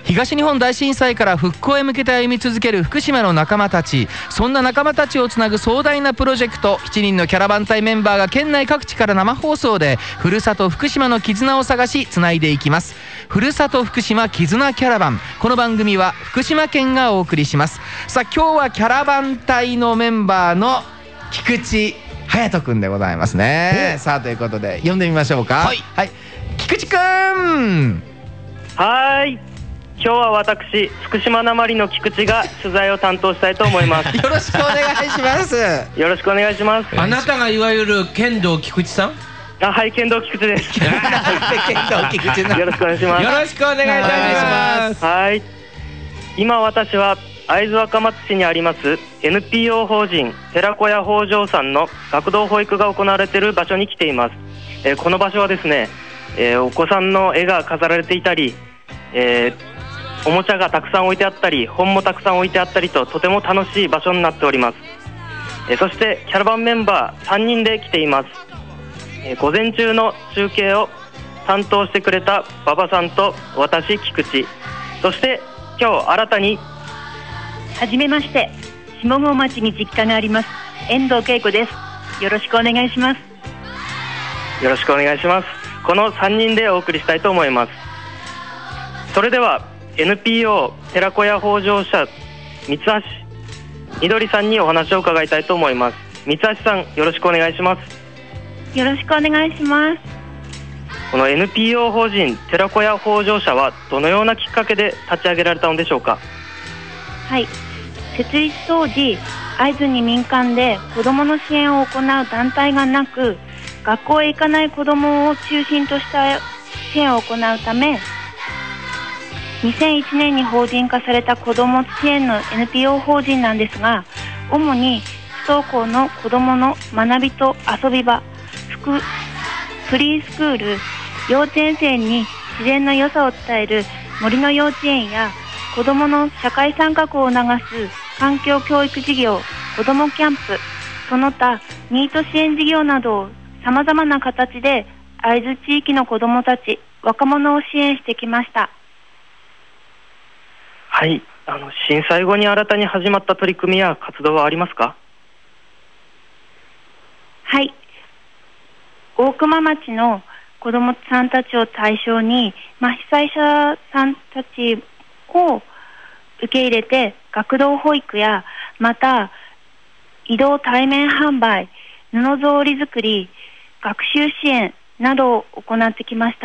東日本大震災から復興へ向けて歩み続ける福島の仲間たち、そんな仲間たちをつなぐ壮大なプロジェクト、7人のキャラバン隊メンバーが県内各地から生放送でふるさと福島の絆を探しつないでいきます。ふるさと福島絆キャラバン、この番組は福島県がお送りします。さあ今日はキャラバン隊のメンバーの菊池隼人くんでございますね。さあということで呼んでみましょうか。はい、はい、菊池くん。 はい、今日は私福島なまりの菊池が取材を担当したいと思います。 よろしくお願いします。 よろしくお願いします。 あなたがいわゆる剣道菊池さん？ はい、剣道菊池です。 剣道菊池な。 よろしくお願いします。 よろしくお願いいたします。 はい、今私は会津若松市にあります NPO 法人寺子屋北条さんの学童保育が行われている場所に来ています。この場所はですね、お子さんの絵が飾られていたり、おもちゃがたくさん置いてあったり、本もたくさん置いてあったりと、とても楽しい場所になっております。そしてキャラバンメンバー3人で来ています。午前中の中継を担当してくれた馬場さんと私菊池、そして今日新たにはじめまして、下郷町に実家があります遠藤恵子です。よろしくお願いします。 よろしくお願いします。この3人でお送りしたいと思います。それでは NPO 寺子屋北条社三橋みどりさんにお話を伺いたいと思います。三橋さん、よろしくお願いします。 よろしくお願いします。 この NPO 法人寺子屋北条社はどのようなきっかけで立ち上げられたのでしょうか？ はい、設立当時、会津に民間で子どもの支援を行う団体がなく、学校へ行かない子どもを中心とした支援を行うため、2001年に法人化された子ども支援の NPO 法人なんですが、主に不登校の子どもの学びと遊び場、フリースクール、幼稚園生に自然の良さを伝える森の幼稚園や、子どもの社会参画を促す環境教育事業、子どもキャンプ、その他ニート支援事業などをさまざまな形で会津地域の子どもたち、若者を支援してきました。 はい、震災後に新たに始まった取り組みや活動はありますか？ はい、大熊町の子どもさんたちを対象に、被災者さんたちを受け入れて学童保育や、また移動対面販売、布草織作り、学習支援などを行ってきました。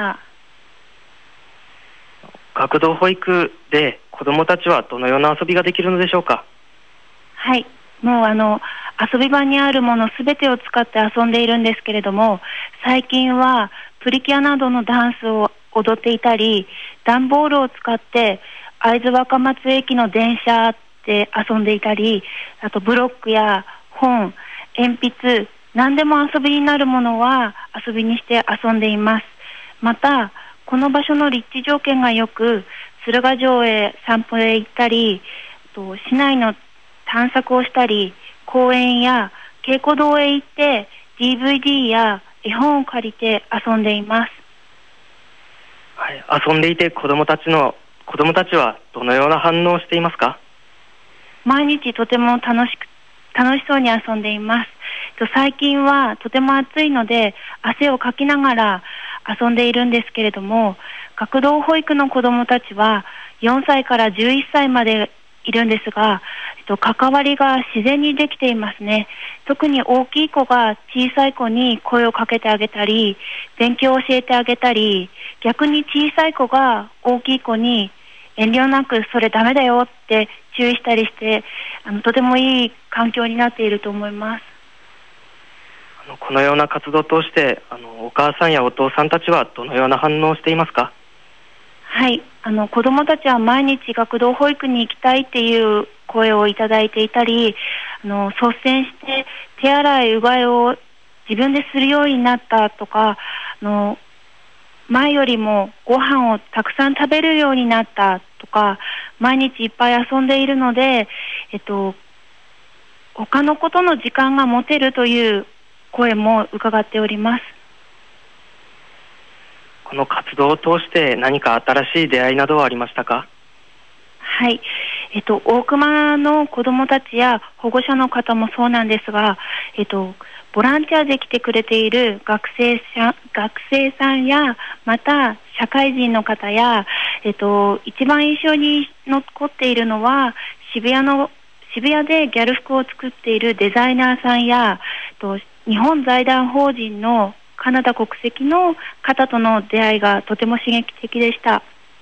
学童保育で子どもたちはどのような遊びができるのでしょうか？ はい、もう遊び場にあるものすべてを使って遊んでいるんですけれども、最近はプリキュアなどのダンスを踊っていたり、段ボールを使って会津若松駅の電車で遊んでいたり、あとブロックや本、鉛筆、何でも遊びになるものは遊びにして遊んでいます。またこの場所の立地条件がよく、鶴ヶ城へ散歩へ行ったり、市内の探索をしたり、公園や稽古堂へ行って DVD や絵本を借りて遊んでいます。 はい、遊んでいて子どもたちはどのような反応をしていますか？ 毎日とても楽しそうに遊んでいます。最近はとても暑いので汗をかきながら遊んでいるんですけれども、学童保育の子どもたちは4歳から11歳までいるんですが、関わりが自然にできていますね。特に大きい子が小さい子に声をかけてあげたり、勉強を教えてあげたり、逆に小さい子が大きい子に遠慮なくそれダメだよって注意したりして、とてもいい環境になっていると思います。 このような活動を通してお母さんやお父さんたちはどのような反応をしていますか？ はい、子どもたちは毎日学童保育に行きたいっていう声をいただいていたり、率先して手洗いうがいを自分でするようになったとか、前よりもご飯をたくさん食べるようになったとか、毎日いっぱい遊んでいるので、他のことの時間が持てるという声も伺っております。 この活動を通して何か新しい出会いなどはありましたか？ はい。大熊の子どもたちや保護者の方もそうなんですが、ボランティアで来てくれている学生さんや、また社会人の方や、一番印象に残っているのは、渋谷でギャル服を作っているデザイナーさんや、日本財団法人のカナダ国籍の方との出会いがとても刺激的でした。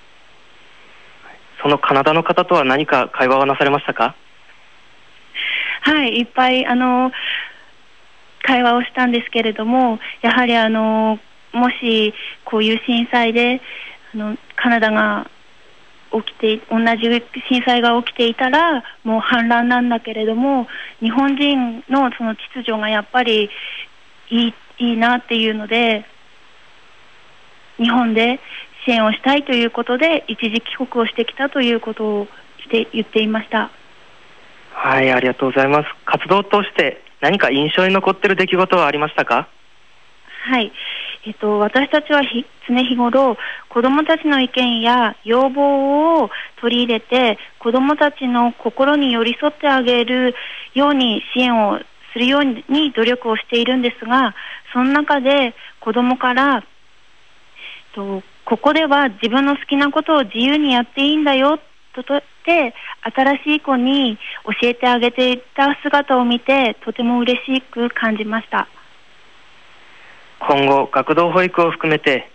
そのカナダの方とは何か会話をなされましたか？ はい、いっぱい会話をしたんですけれども、やはりもしこういう震災でカナダが同じ震災が起きていたらもう反乱なんだけれども、日本人のその秩序がやっぱりいいなっていうので、日本で支援をしたいということで一時帰国をしてきたということを言っていました。 はい、ありがとうございます。活動を通して何か印象に残っている出来事はありましたか？ はい、私たちは常日頃子どもたちの意見や要望を取り入れて、子どもたちの心に寄り添ってあげるように支援をするように努力をしているんですが、その中で子どもからここでは自分の好きなことを自由にやっていいんだよとって新しい子に教えてあげていた姿を見て、とても嬉しく感じました。 今後学童保育を含めて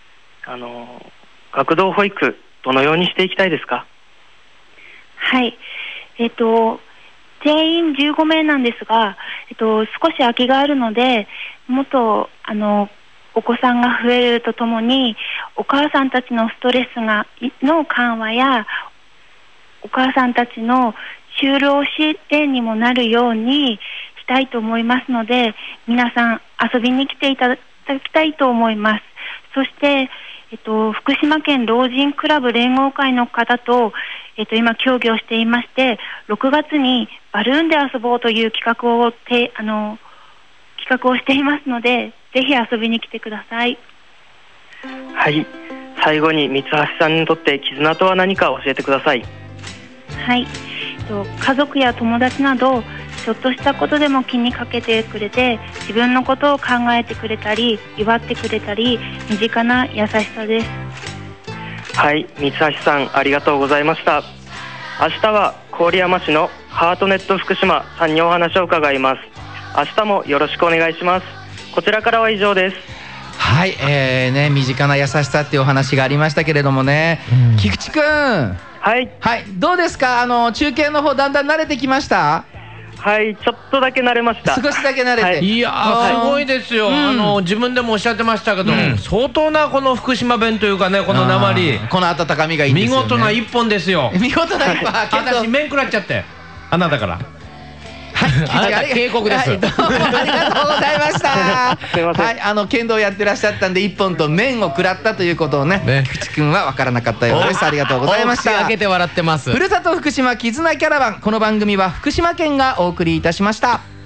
学童保育どのようにしていきたいですか？ はい、定員15名なんですが、少し空きがあるので、もっとお子さんが増えるとともに、お母さんたちのストレスの緩和や、お母さんたちの就労支援にもなるようにしたいと思いますので、皆さん遊びに来ていただきたいと思います。そして、福島県老人クラブ連合会の方と、今協議をしていまして、6月にバルーンで遊ぼうという企画をしていますので、ぜひ遊びに来てください。 はい、最後に三橋さんにとって絆とは何か教えてください。 はい、家族や友達などちょっとしたことでも気にかけてくれて、自分のことを考えてくれたり祝ってくれたり、身近な優しさです。 はい、三橋さんありがとうございました。明日は郡山市のハートネット福島さんにお話を伺います。明日もよろしくお願いします。こちらからは以上です。 はい、身近な優しさっていうお話がありましたけれどもね、菊池くん、 はい、 はい、どうですか？中継の方だんだん慣れてきました？ はい、ちょっとだけ慣れました。 少しだけ慣れて、 はい、 いやー、すごいですよ。自分でもおっしゃってましたけど、相当なこの福島弁というかね、この訛り、 この温かみがいいんですよね。 見事な一本ですよ。 見事な一本。 私麺食らっちゃってあなたから。 はい、 警告です。 はい、どうもありがとうございました。 すいません。 はい、剣道やってらっしゃったんで一本と麺を食らったということをね、菊池くんは分からなかったようです。ありがとうございました。 口開けて笑ってます。 ふるさと福島絆キャラバン、この番組は福島県がお送りいたしました。